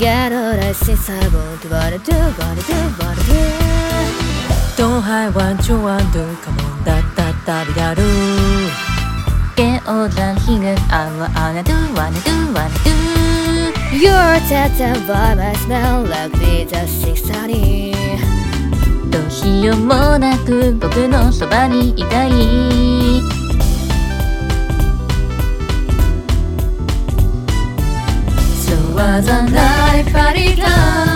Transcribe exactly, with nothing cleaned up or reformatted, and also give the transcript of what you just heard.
get all I see, I want what I do, what I do, what I do. Don't hide what you want to, come on, da da da da do. Get all the healing, I wanna do, wanna do, wanna do. You're touched by my smell like me just six thirty. どうしようもなく僕のそばにいたい。 So was a night party time.